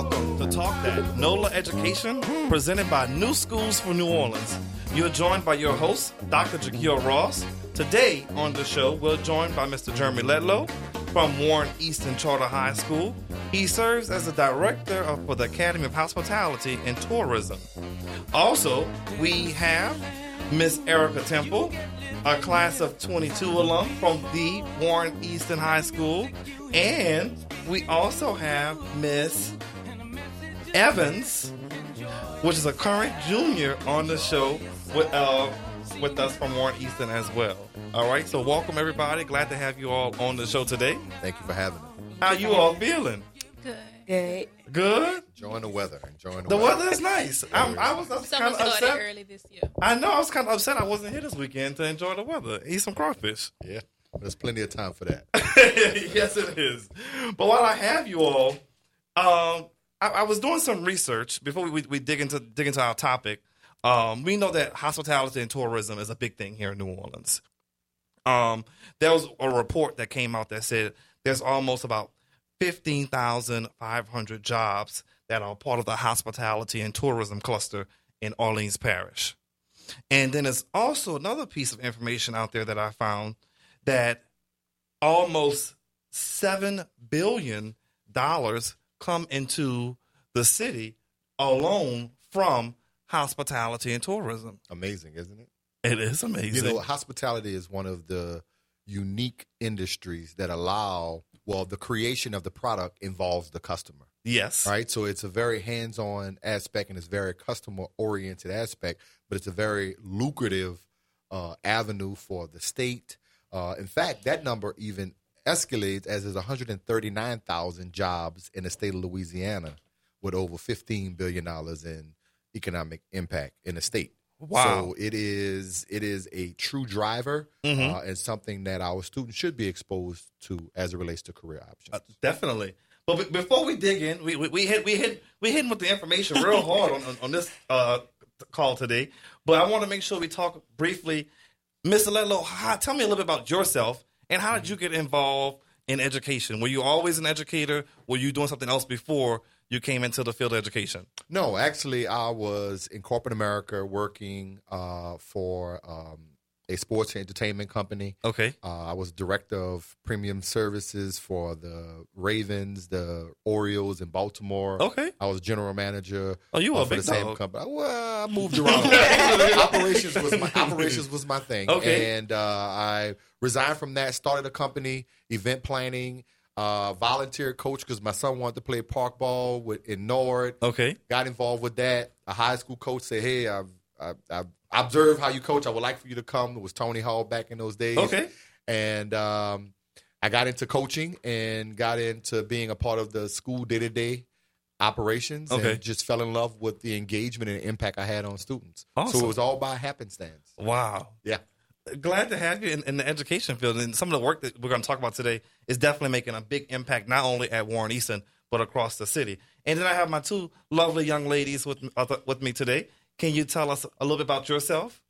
Welcome to Talk That, NOLA Education, presented by New Schools for New Orleans. You're joined by your host, Dr. Jaquil Ross. Today on the show, we're joined by Mr. Jeremy Ledlow from Warren Easton Charter High School. He serves as the director for the Academy of Hospitality and Tourism. Also, we have Miss Erica Temple, a class of 22 alum from the Warren Easton High School. And we also have Miss Evans, which is a current junior on the show with us from Warren Easton as well. All right, so welcome everybody. Glad to have you all on the show today. Thank you for having me. How you all feeling? Good. Good? Enjoying the weather. The weather is nice. I was kind of upset. Early this year. I know. I was kind of upset I wasn't here this weekend to enjoy the weather. Eat some crawfish. Yeah, there's plenty of time for that. Yes, it is. But while I have you all, I was doing some research before we dig into our topic. We know that hospitality and tourism is a big thing here in New Orleans. There was a report that came out that said there's almost about 15,500 jobs that are part of the hospitality and tourism cluster in Orleans Parish. And then there's also another piece of information out there that I found that almost $7 billion come into the city alone from hospitality and tourism. Amazing, isn't it? It is amazing. You know, hospitality is one of the unique industries that the creation of the product involves the customer. Yes. Right? So it's a very hands-on aspect and it's a very customer-oriented aspect, but it's a very lucrative avenue for the state. In fact, that number even escalates as there's 139,000 jobs in the state of Louisiana with over $15 billion in economic impact in the state. Wow. So it is a true driver and something that our students should be exposed to as it relates to career options. Definitely. But before we dig in, we hit with the information real hard on this call today. But I want to make sure we talk briefly. Mr. Ledlow, tell me a little bit about yourself and how did you get involved in education? Were you always an educator? Were you doing something else before you came into the field of education? No, actually, I was in corporate America working for a sports and entertainment company. Okay. I was director of premium services for the Ravens, the Orioles in Baltimore. Okay. I was general manager. Oh, you were a for big the same dog. company. Well, I moved around. Operations was my thing. Okay. And I resigned from that, started a company, event planning, volunteer coach because my son wanted to play park ball in Nord. Okay. Got involved with that. A high school coach said, hey, I've observed how you coach. I would like for you to come. It was Tony Hall back in those days. Okay. And I got into coaching and got into being a part of the school day-to-day operations and just fell in love with the engagement and impact I had on students. Awesome. So it was all by happenstance. Wow. Yeah. Glad to have you in the education field. And some of the work that we're going to talk about today is definitely making a big impact, not only at Warren Easton, but across the city. And then I have my two lovely young ladies with me today. Can you tell us a little bit about yourself?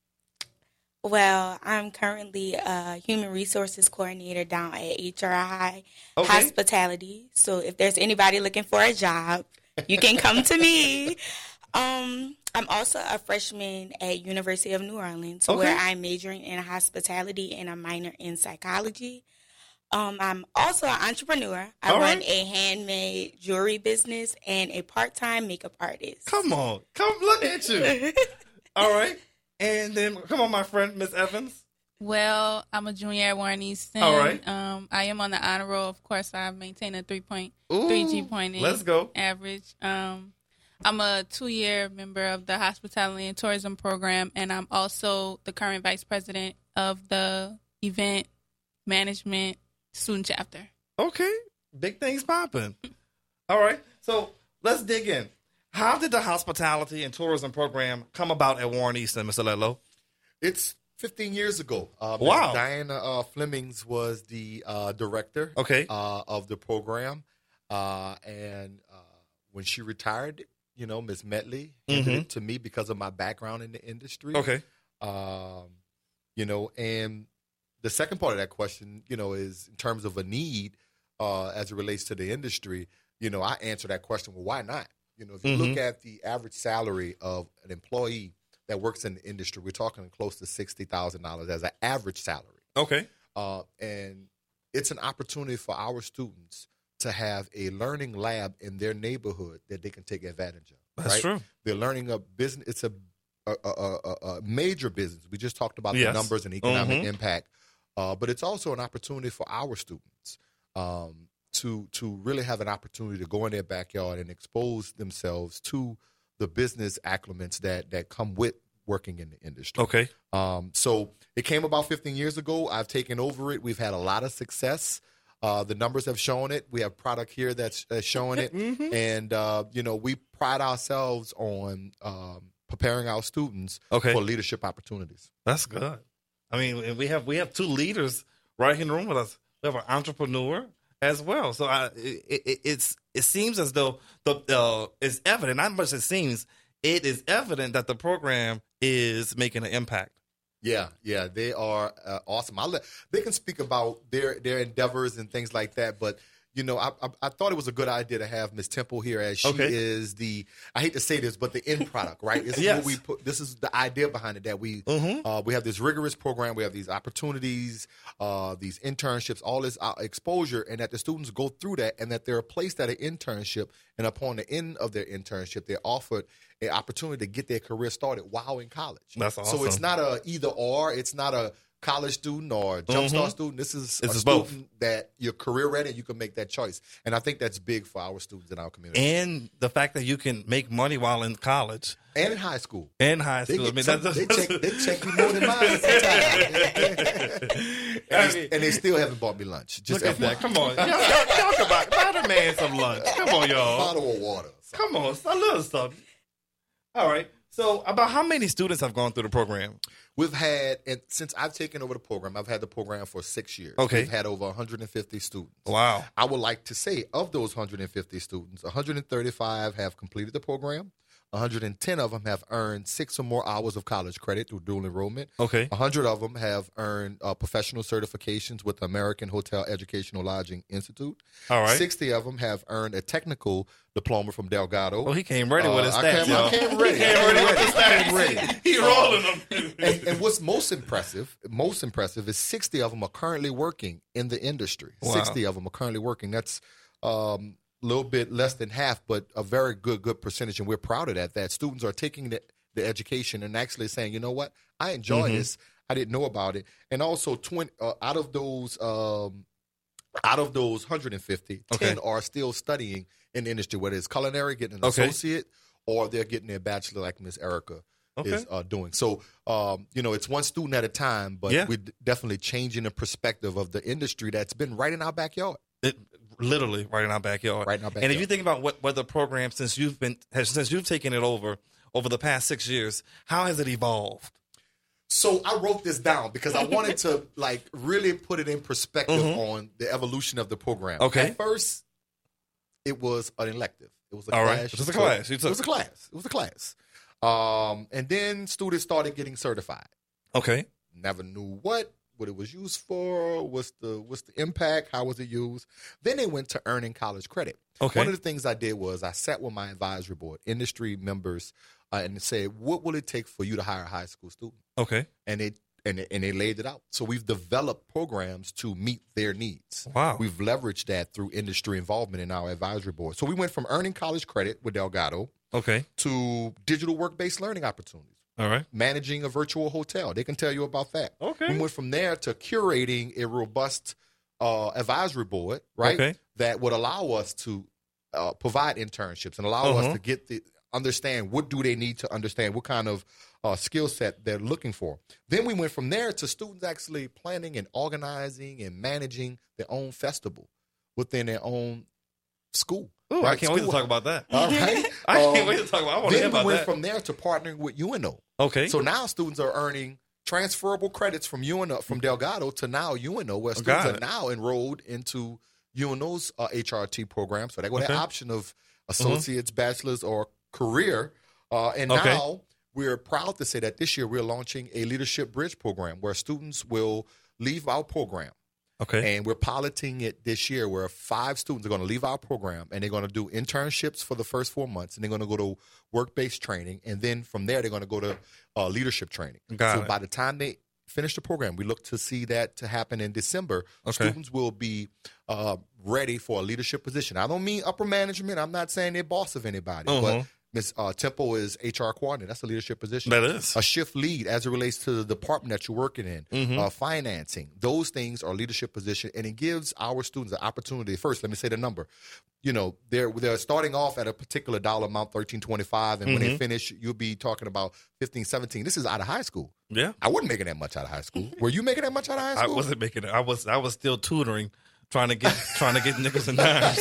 Well, I'm currently a human resources coordinator down at HRI Hospitality. So if there's anybody looking for a job, you can come to me. I'm also a freshman at University of New Orleans, where I'm majoring in hospitality and a minor in psychology. I'm also an entrepreneur. I run a handmade jewelry business and a part-time makeup artist. Come look at you. All right. And then, come on, my friend, Miss Evans. Well, I'm a junior at Warren Easton. All right. I am on the honor roll. Of course, I maintain a 3 GPA Let's go. average. I'm a 2-year member of the Hospitality and Tourism Program, and I'm also the current vice president of the Event Management Student Chapter. Okay. Big things popping. All right. So let's dig in. How did the Hospitality and Tourism Program come about at Warren Easton, Mr. Ledlow? It's 15 years ago. Wow. Diana Flemings was the director of the program. And when she retired, Ms. Metley handed it to me because of my background in the industry. Okay. And the second part of that question, is in terms of a need as it relates to the industry. I answer that question, well, why not? If you look at the average salary of an employee that works in the industry, we're talking close to $60,000 as an average salary. Okay. And it's an opportunity for our students to have a learning lab in their neighborhood that they can take advantage of. That's right? true. They're learning a business. It's a major business. We just talked about the numbers and economic impact, but it's also an opportunity for our students to really have an opportunity to go in their backyard and expose themselves to the business acclimates that come with working in the industry. Okay. So it came about 15 years ago. I've taken over it. We've had a lot of success. The numbers have shown it. We have product here that's showing it. And, we pride ourselves on preparing our students for leadership opportunities. That's good. I mean, we have two leaders right here in the room with us. We have an entrepreneur as well. So it seems as though it's evident, not much it seems, it is evident that the program is making an impact. Yeah, they are awesome. They can speak about their endeavors and things like that, but I thought it was a good idea to have Ms. Temple here, as she is I hate to say this, but the end product, right? This is the idea behind it, that we have this rigorous program, we have these opportunities, these internships, all this exposure, and that the students go through that, and that they're placed at an internship, and upon the end of their internship, they're offered an opportunity to get their career started while in college. That's awesome. So it's not a either or. It's not a college student or jumpstart student. This is a student both. that you're career ready and you can make that choice. And I think that's big for our students in our community. And the fact that you can make money while in college. And in high school. They check you more than mine sometimes. and they still haven't bought me lunch. Just look at that. Come on. Y'all buy the man some lunch. Come on, y'all. Bottle of water. Come on. A little stuff. All right. So about how many students have gone through the program? We've had, and since I've taken over the program, I've had the program for 6 years. Okay. We've had over 150 students. Wow. I would like to say, of those 150 students, 135 have completed the program. 110 of them have earned 6 or more hours of college credit through dual enrollment. Okay. 100 of them have earned professional certifications with the American Hotel Educational Lodging Institute. All right. 60 of them have earned a technical diploma from Delgado. Oh, he came ready with his stats, I came ready. He rolling them. And what's most impressive is 60 of them are currently working in the industry. Wow. 60 of them are currently working. That's little bit less than half, but a very good percentage, and we're proud of that. That students are taking the education and actually saying, you know what, I enjoy this. I didn't know about it, and also out of those 150, 10 are still studying in the industry, whether it's culinary, getting an associate, or they're getting their bachelor, like Miss Erica is doing. So, it's one student at a time, but we're definitely changing the perspective of the industry that's been right in our backyard. Literally right in our backyard. And if you think about what the program, since you've taken it over the past 6 years, how has it evolved? So I wrote this down because I wanted to really put it in perspective on the evolution of the program. Okay. At first, it was an elective. It was a All class. right. It was a class. It was a class. And then students started getting certified. Okay. Never knew what it was used for, what's the impact, how was it used. Then they went to earning college credit. Okay. One of the things I did was I sat with my advisory board, industry members, and said, what will it take for you to hire a high school student? Okay. And they laid it out. So we've developed programs to meet their needs. Wow. We've leveraged that through industry involvement in our advisory board. So we went from earning college credit with Delgado to digital work-based learning opportunities. All right. Managing a virtual hotel. They can tell you about that. Okay. We went from there to curating a robust advisory board, right? Okay. That would allow us to provide internships and allow us to understand what do they need to understand, what kind of skill set they're looking for. Then we went from there to students actually planning and organizing and managing their own festival within their own school. Ooh, right? I can't wait to talk about that. All right. I can't wait to talk about. I want to hear about Then we went that. from there to partnering with UNO. Okay. So now students are earning transferable credits from UNO, from Delgado to now UNO, where students are now enrolled into UNO's HRT program. So they got the option of associates, bachelor's, or career. And now we're proud to say that this year we're launching a Leadership Bridge program where students will leave our program Okay. And we're piloting it this year where 5 students are going to leave our program and they're going to do internships for the first 4 months, and they're going to go to work-based training. And then from there, they're going to go to leadership training. Got so it. by the time they finish the program, we look to see that to happen in December. Okay. Students will be ready for a leadership position. I don't mean upper management. I'm not saying they're boss of anybody, but Ms. Temple is HR coordinator. That's a leadership position. That is. A shift lead as it relates to the department that you're working in, financing. Those things are leadership position, and it gives our students an opportunity. First, let me say the number. You know, they're starting off at a particular dollar amount, $13.25, and when they finish, you'll be talking about $15, $17. This is out of high school. Yeah. I wasn't making that much out of high school. Were you making that much out of high school? I wasn't making it. I was still tutoring, trying to get nickels and dimes.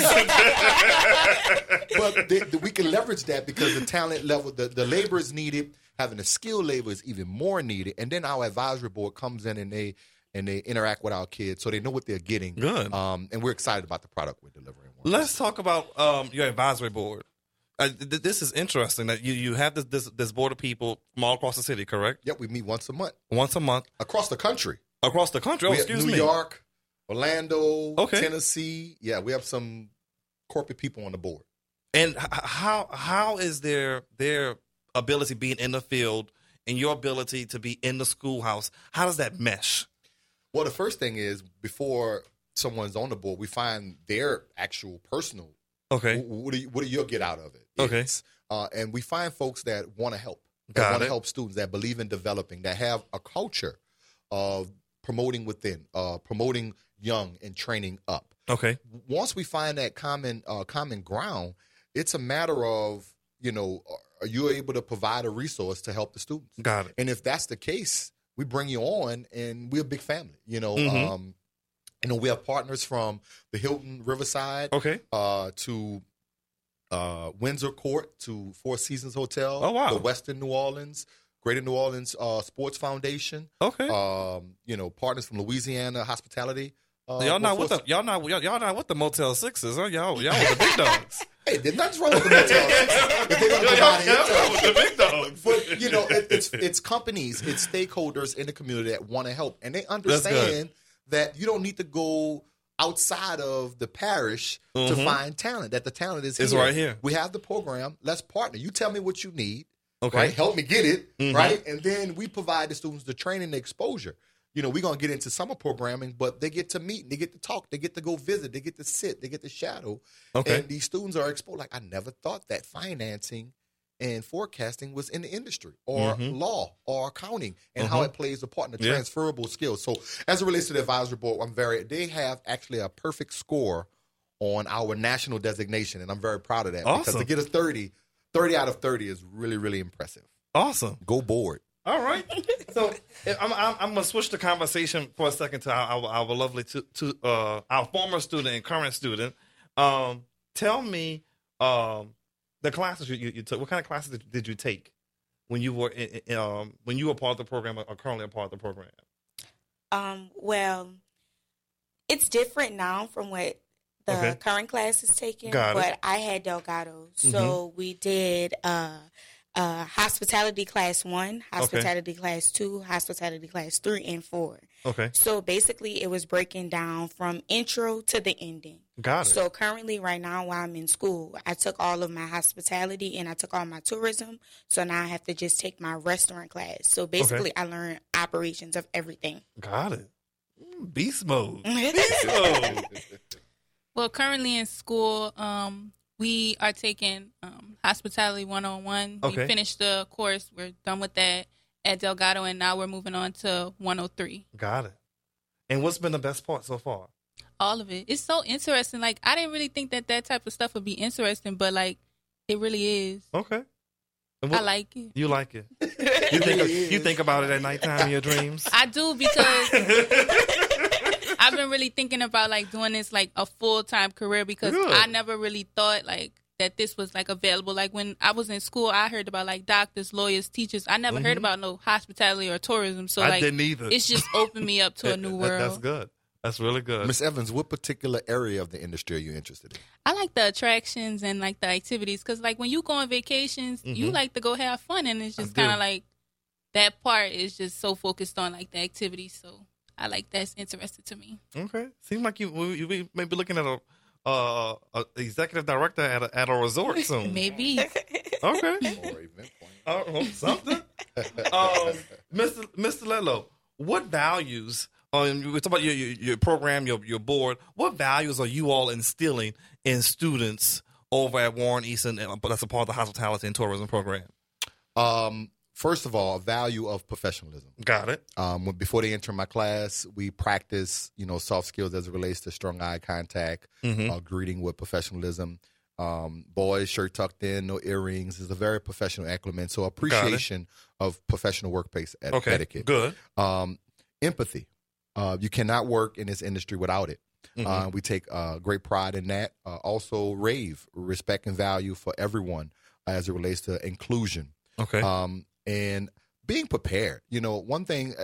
But we can leverage that because the talent level, the labor is needed. Having the skilled labor is even more needed. And then our advisory board comes in and they interact with our kids so they know what they're getting. Good. And we're excited about the product we're delivering. Let's talk about your advisory board. This is interesting that you have this board of people from all across the city, correct? Yep, we meet once a month. Once a month. Across the country. Across the country? Oh, excuse me. New York, Orlando, Okay. Tennessee. Yeah, we have some corporate people on the board. And how is their ability being in the field and your ability to be in the schoolhouse, how does that mesh? Well, the first thing is before someone's on the board, we find their actual personal. Okay. What do you get out of it? Okay. And we find folks that want to help. Got That want it. to help students, that believe in developing, that have a culture of promoting within, promoting young and training up. Okay. Once we find that common ground, it's a matter of, are you able to provide a resource to help the students? Got it. And if that's the case, we bring you on, and we're a big family. We have partners from the Hilton Riverside, Okay. to Windsor Court, to Four Seasons Hotel. Oh, wow. The Western New Orleans, Greater New Orleans Sports Foundation. Okay. Partners from Louisiana Hospitality. Y'all not with the Motel 6s, huh? Y'all with the big dogs. Hey, there's nothing wrong with the Motel 6 if they're going to provide it. with the big dogs. But it's companies, it's stakeholders in the community that want to help, and they understand that you don't need to go outside of the parish to find talent. That the talent is here. It's right here. We have the program. Let's partner. You tell me what you need. Okay. Right? Help me get it. Right, and then we provide the students the training, the exposure. We're going to get into summer programming, but they get to meet, they get to talk, they get to go visit, they get to sit, they get to shadow. Okay. And these students are exposed. Like, I never thought that financing and forecasting was in the industry, or law, or accounting, and how it plays a part in the transferable skills. So as it relates to the advisory board, they have actually a perfect score on our national designation, and I'm very proud of that. Awesome. Because to get a 30 out of 30 is really, really impressive. Awesome. Go board. All right. So I'm going to switch the conversation for a second to our lovely our former student and current student. Tell me the classes you took. What kind of classes did you take when you were part of the program or currently a part of the program? Well, it's different now from what the current class is taking. But I had Delgado, so we did hospitality class 1, hospitality class 2, hospitality class 3, and 4. Okay. So basically, it was breaking down from intro to the ending. Got it. So currently, right now, while I'm in school, I took all of my hospitality and I took all my tourism. So now I have to just take my restaurant class. So basically, I learned operations of everything. Got it. Beast mode. Beast mode. Well, currently in school, we are taking Hospitality 101. Okay. We finished the course. We're done with that at Delgado, and now we're moving on to 103. Got it. And what's been the best part so far? All of it. It's so interesting. Like, I didn't really think that type of stuff would be interesting, but, like, it really is. Okay. I like it. You like it. You think about it at nighttime in your dreams? I do, because I've been really thinking about, like, doing this, like, a full-time career, because I never really thought, like, that this was, like, available. Like, when I was in school, I heard about, like, doctors, lawyers, teachers. I never heard about no hospitality or tourism. So, I didn't either. It's just opened me up to a new world. That's good. That's really good. Ms. Evans, what particular area of the industry are you interested in? I like the attractions and, like, the activities, because, like, when you go on vacations, you like to go have fun, and it's just kind of like that part is just so focused on, like, the activities. So I like that's interested to me. Okay. Seems like you may be looking at a executive director at a resort soon. Maybe. Okay. Or event point. Something. Mr. Ledlow, what values? We talk about your program, your board. What values are you all instilling in students over at Warren Easton? But that's a part of the hospitality and tourism program. First of all, a value of professionalism. Got it. Before they enter my class, we practice, soft skills as it relates to strong eye contact, greeting with professionalism. Boys, shirt tucked in, no earrings, is a very professional acclimate. So appreciation of professional workplace etiquette. Good. Empathy. You cannot work in this industry without it. We take great pride in that. Also, RAVE, respect and value for everyone as it relates to inclusion. Okay. And being prepared. One thing,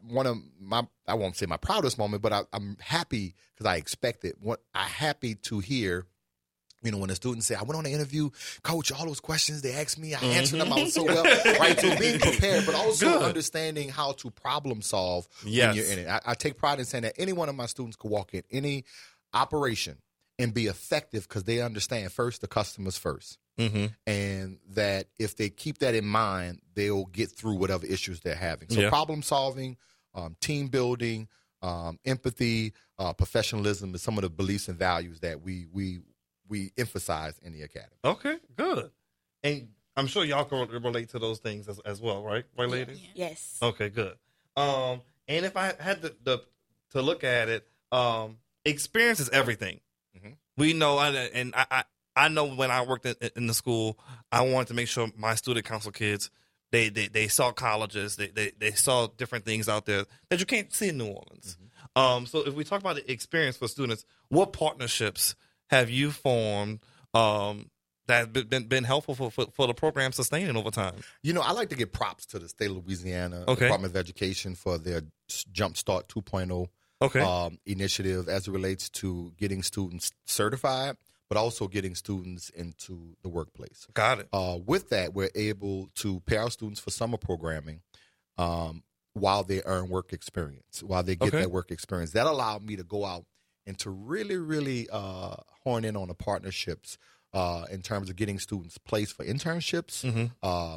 I won't say my proudest moment, but I'm happy because I expect it. I'm happy to hear, when the students say, I went on the interview, coach, all those questions they asked me, I answered them out so well. Right? So being prepared, but also understanding how to problem solve when you're in it. I take pride in saying that any one of my students could walk in any operation and be effective because they understand first the customers first. And that if they keep that in mind, they'll get through whatever issues they're having. So problem solving, team building, empathy, professionalism is some of the beliefs and values that we emphasize in the academy. Okay, good. And I'm sure y'all can relate to those things as well, right? Right, ladies? Yes. Okay, good. And if I had to look at it, experience is everything. We know, and I know when I worked in the school, I wanted to make sure my student council kids, they saw colleges, they saw different things out there that you can't see in New Orleans. So if we talk about the experience for students, what partnerships have you formed that have been helpful for the program sustaining over time? I like to give props to the state of Louisiana Department of Education for their Jumpstart 2.0 initiative as it relates to getting students certified, but also getting students into the workplace. Got it. With that, we're able to pay our students for summer programming while they earn work experience, while they get that work experience. That allowed me to go out and to really, really hone in on the partnerships in terms of getting students placed for internships,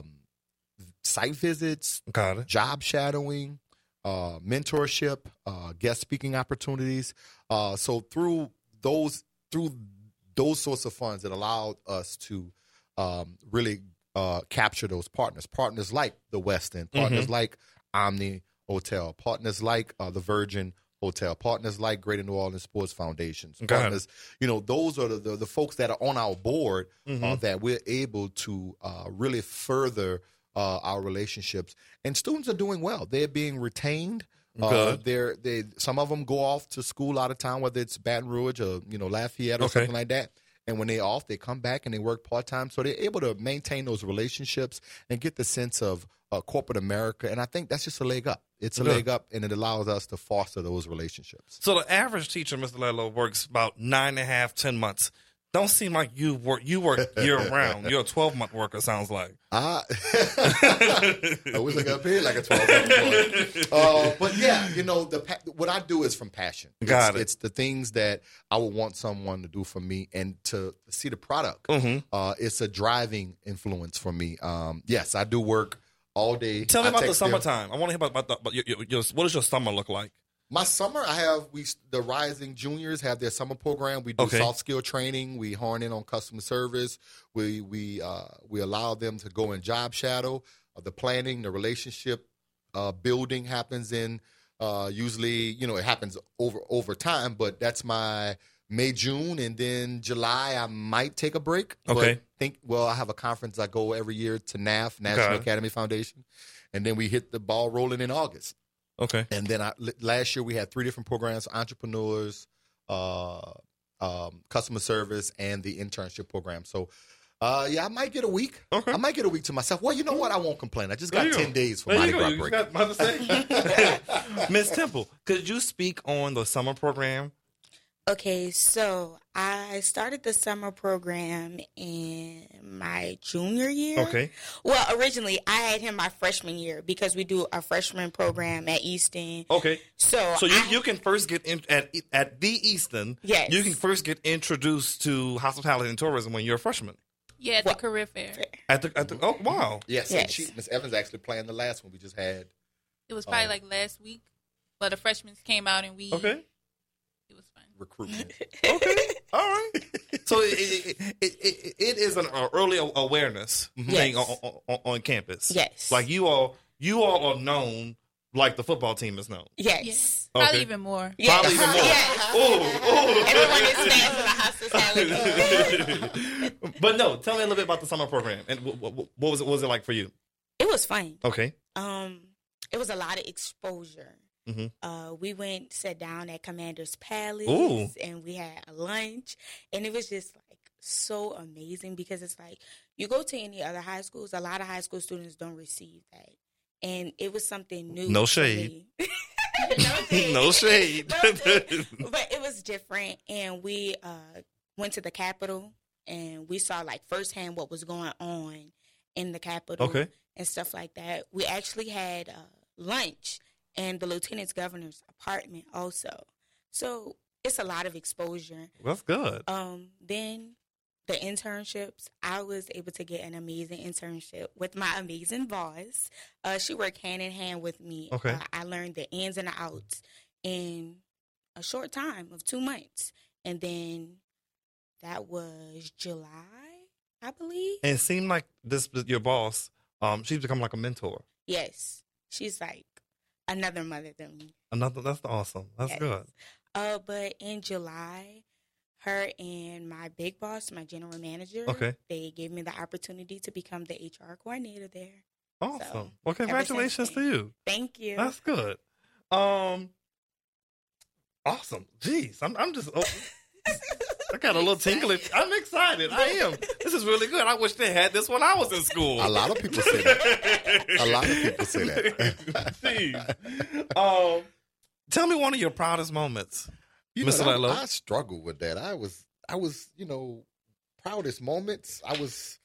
site visits, job shadowing, mentorship, guest speaking opportunities. So through those sorts of funds, it allowed us to really capture those partners like the Westin, partners like Omni Hotel, partners like the Virgin Hotel, partners like Greater New Orleans Sports Foundations, partners. Those are the folks that are on our board that we're able to really further our relationships. And students are doing well. They're being retained. Some of them go off to school out of town, whether it's Baton Rouge or Lafayette or something like that. And when they're off, they come back and they work part-time. So they're able to maintain those relationships and get the sense of corporate America. And I think that's just a leg up. It's a leg up, and it allows us to foster those relationships. So the average teacher, Mr. Ledlow, works about 9.5, 10 months. Don't seem like you work year-round. You're a 12-month worker, sounds like. I wish I got paid like a 12-month worker. But yeah, what I do is from passion. It's the things that I would want someone to do for me, and to see the product. It's a driving influence for me. Yes, I do work all day. Tell me about the summertime. I want to hear about what does your summer look like? My summer, the rising juniors have their summer program. We do soft skill training. We hone in on customer service. We allow them to go and job shadow. The planning, the relationship building happens in usually, it happens over time, but that's my May, June, and then July I might take a break. Okay. I have a conference I go every year to NAF, National Academy Foundation, and then we hit the ball rolling in August. Okay. And then last year we had 3 different programs: entrepreneurs, customer service, and the internship program. So, I might get a week. Okay. I might get a week to myself. Well, you know what? I won't complain. I just got 10 days for Mardi Gras break. Ms. Temple, could you speak on the summer program? Okay, so I started the summer program in my junior year. Okay. Well, originally I had him my freshman year because we do a freshman program at Easton. Okay. So you can first get in at the Easton. Yes. You can first get introduced to hospitality and tourism when you're a freshman. Yeah, at the career fair. At the oh wow. Yes, Yes. and Miss Evans actually playing the last one we just had. It was probably like last week, but the freshmen came out and we. Okay. It was fun. Recruitment. Okay. All right. So it is an early awareness thing Yes. on campus. Yes. Like you all are known like the football team is known. Yes. Yes. Probably Okay. even more. Yes. Probably even more. Yes. Oh, Everyone is fans of the hospitality. But no, tell me a little bit about the summer program and what was it like for you? It was fun. Okay. It was a lot of exposure. Mm-hmm. We went, sat down at Commander's Palace, Ooh. and we had a lunch, and it was just like so amazing because it's like you go to any other high schools, a lot of high school students don't receive that, and it was something new. No for shade. me. No shade. No shade. No shade. But it was different, and we went to the Capitol, and we saw like firsthand what was going on in the Capitol, Okay. and stuff like that. We actually had lunch in the Lieutenant's Governor's apartment also. So it's a lot of exposure. That's good. Then the internships, I was able to get an amazing internship with my amazing boss. She worked hand in hand with me. Okay. I learned the ins and the outs in a short time of 2 months. And then that was July, I believe. And it seemed like your boss, she's become like a mentor. Yes. She's like another mother than me. That's awesome. That's Yes. good. But in July, her and my big boss, my general manager, Okay. they gave me the opportunity to become the HR coordinator there. Awesome. So, Well, congratulations to you. Thank you. That's good. Awesome. Jeez, I'm just. I got a little tingling. I'm excited. I am. This is really good. I wish they had this when I was in school. A lot of people say that. A lot of people say that. Jeez. Tell me one of your proudest moments, Mr. Ledlow. I struggled with that. I was, proudest moments. I was,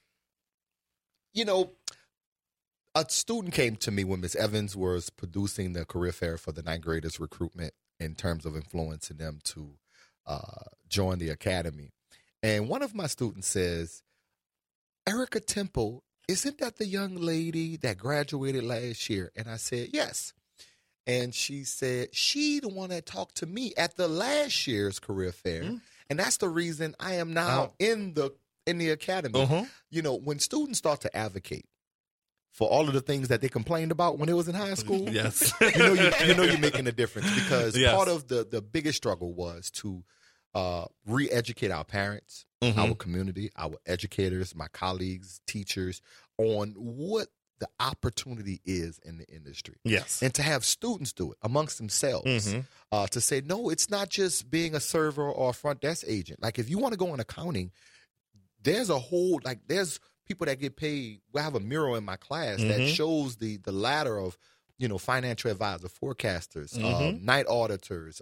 a student came to me when Miss Evans was producing the career fair for the ninth graders recruitment in terms of influencing them to join the academy. And one of my students says, Erica Temple, isn't that the young lady that graduated last year? And I said, yes. And she said, she the one that talked to me at the last year's career fair. Mm-hmm. And that's the reason I am now in the academy. Uh-huh. When students start to advocate for all of the things that they complained about when they was in high school, yes, you're making a difference because yes. part of the biggest struggle was to re-educate our parents, mm-hmm. our community, our educators, my colleagues, teachers on what the opportunity is in the industry. Yes. And to have students do it amongst themselves, mm-hmm. To say, no, it's not just being a server or a front desk agent. Like if you want to go in accounting, there's there's people that get paid. We have a mural in my class mm-hmm. that shows the ladder of, financial advisor, forecasters, mm-hmm. night auditors,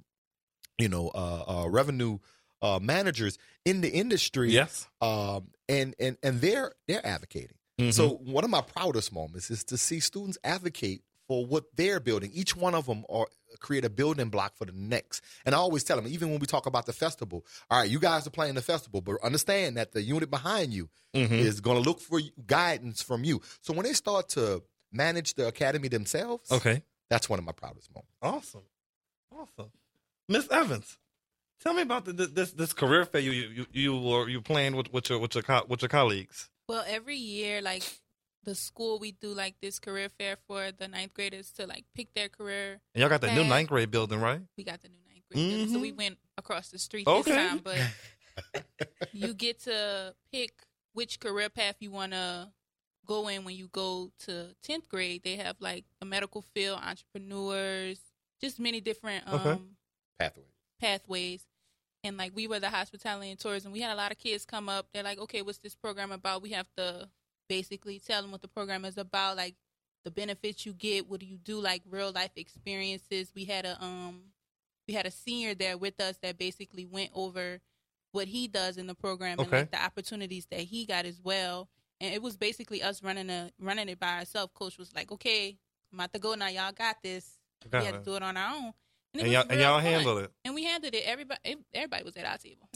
revenue managers in the industry. Yes. And they're advocating. Mm-hmm. So one of my proudest moments is to see students advocate for what they're building. Each one of them create a building block for the next. And I always tell them, even when we talk about the festival, all right, you guys are playing the festival, but understand that the unit behind you mm-hmm. is going to look for guidance from you. So when they start to manage the academy themselves, okay, that's one of my proudest moments. Awesome. Miss Evans, tell me about this career fair you playing with your colleagues. Well, every year, like the school, we do like this career fair for the ninth graders to like pick their career. And y'all got that new path. ninth grade building, right? We got the new ninth grade mm-hmm. building, so we went across the street okay. this time. But you get to pick which career path you want to go in when you go to 10th grade. They have like the medical field, entrepreneurs, just many different pathways. And like we were the hospitality and tourism. We had a lot of kids come up. They're like, okay, what's this program about? We have to basically tell them what the program is about, like the benefits you get. What do you do? Like real life experiences. We had a we had a senior there with us that basically went over what he does in the program and like the opportunities that he got as well. And it was basically us running it by ourselves. Coach was like, "Okay, I'm about to go now. Y'all got this." We had to do it on our own. And y'all handled it. And we handled it. Everybody was at our table.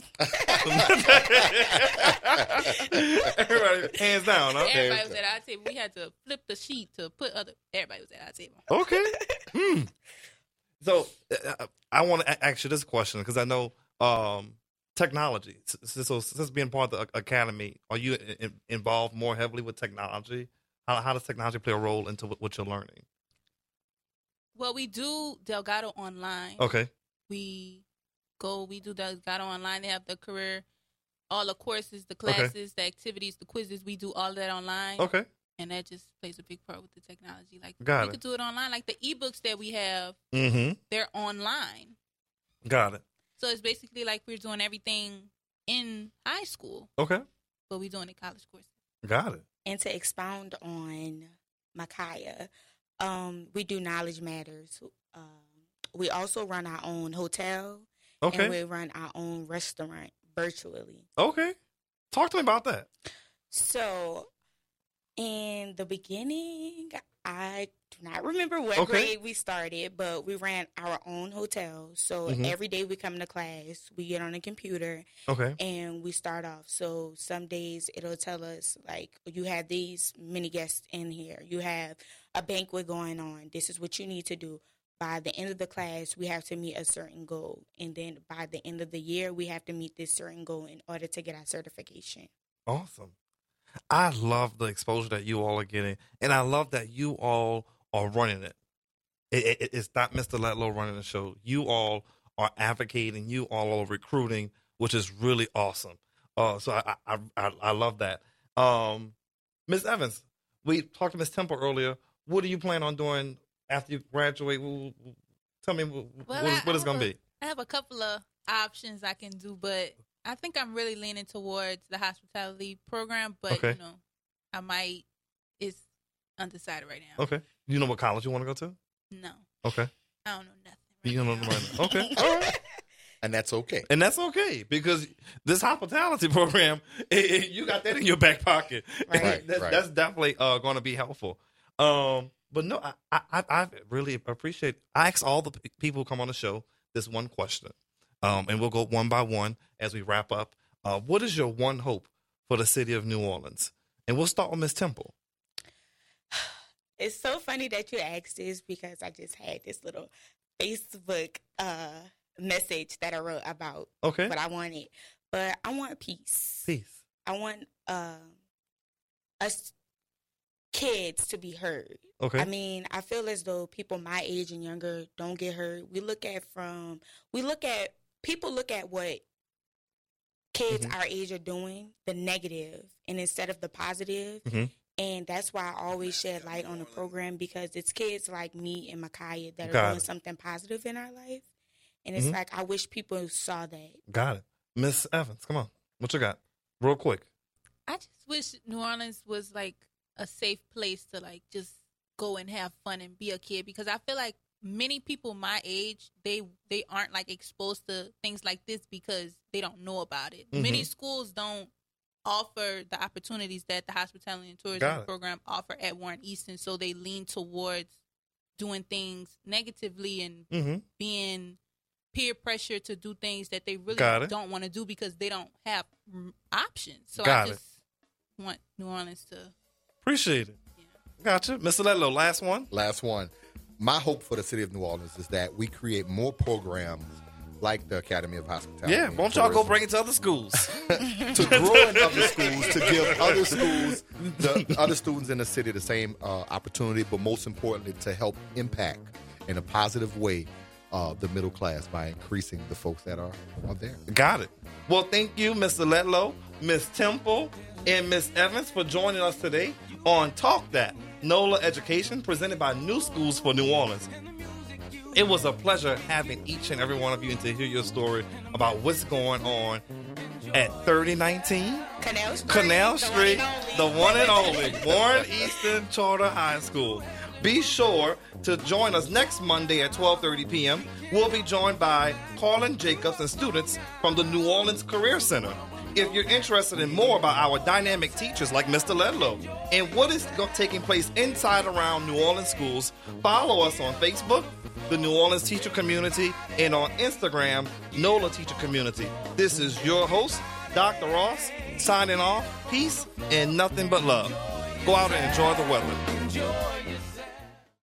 Everybody, hands down, huh? Everybody was at our table. We had to flip the sheet to put everybody was at our table. Okay. So I want to ask you this question because I know technology. So since being part of the academy, are you involved more heavily with technology? How does technology play a role into what you're learning? Well, we do Delgado Online. Okay. We do Delgado Online. They have the career, all the courses, the classes, the activities, the quizzes. We do all of that online. Okay. And that just plays a big part with the technology. Like we could do it online. Like the ebooks that we have, they're online. Got it. So it's basically like we're doing everything in high school. Okay. But we're doing it college courses. Got it. And to expound on Micaiah, we do Knowledge Matters. We also run our own hotel. Okay. And we run our own restaurant virtually. Okay. Talk to me about that. So, in the beginning, I do not remember what grade we started, but we ran our own hotel. So, every day we come to class, we get on a computer, and we start off. So, some days it'll tell us, like, you have these many guests in here. You have a banquet going on. This is what you need to do. By the end of the class, we have to meet a certain goal. And then by the end of the year, we have to meet this certain goal in order to get our certification. Awesome. I love the exposure that you all are getting. And I love that you all are running it. It's not Mr. Letlow running the show. You all are advocating. You all are recruiting, which is really awesome. So I love that. Ms. Evans, we talked to Ms. Temple earlier. What do you plan on doing after you graduate? Tell me what it's going to be. I have a couple of options I can do, but I think I'm really leaning towards the hospitality program, but I might. It's undecided right now. Okay. You know what college you want to go to? No. Okay. I don't know nothing. You don't know right now. Okay. All right. And that's okay. And that's okay because this hospitality program, you got that in your back pocket. Right. That's definitely going to be helpful. But no, I really appreciate. I ask all the people who come on the show this one question, and we'll go one by one as we wrap up. What is your one hope for the city of New Orleans? And we'll start with Ms. Temple. It's so funny that you asked this because I just had this little Facebook message that I wrote about what I wanted. But I want peace. Peace. I want us kids to be heard. Okay. I mean, I feel as though people my age and younger don't get heard. People look at what kids our age are doing, the negative, and instead of the positive. And that's why I always shed light on the program because it's kids like me and Micaiah that are doing something positive in our life. And it's like, I wish people saw that. Got it. Miss Evans, come on. What you got? Real quick. I just wish New Orleans was like a safe place to like just go and have fun and be a kid because I feel like many people my age, they aren't like exposed to things like this because they don't know about it. Many schools don't offer the opportunities that the hospitality and tourism program offer at Warren Easton, so they lean towards doing things negatively and being peer pressure to do things that they really don't want to do because they don't have options. So I just want New Orleans to appreciate it. Yeah. Gotcha. Mr. Letlow, last one. Last one. My hope for the city of New Orleans is that we create more programs like the Academy of Hospitality. Yeah, won't y'all go bring it to other schools? To grow in other schools, to give other schools, the other students in the city the same opportunity, but most importantly, to help impact in a positive way the middle class by increasing the folks that are there. Got it. Well, thank you, Mr. Letlow, Ms. Temple, and Ms. Evans for joining us today on Talk That, NOLA Education, presented by New Schools for New Orleans. It was a pleasure having each and every one of you and to hear your story about what's going on at 3019 Canal Street, the one and only Warren Easton Charter High School. Be sure to join us next Monday at 12:30 p.m. We'll be joined by Carlin Jacobs and students from the New Orleans Career Center. If you're interested in more about our dynamic teachers like Mr. Ledlow and what is taking place inside around New Orleans schools, follow us on Facebook, the New Orleans Teacher Community, and on Instagram, NOLA Teacher Community. This is your host, Dr. Ross, signing off. Peace and nothing but love. Go out and enjoy the weather.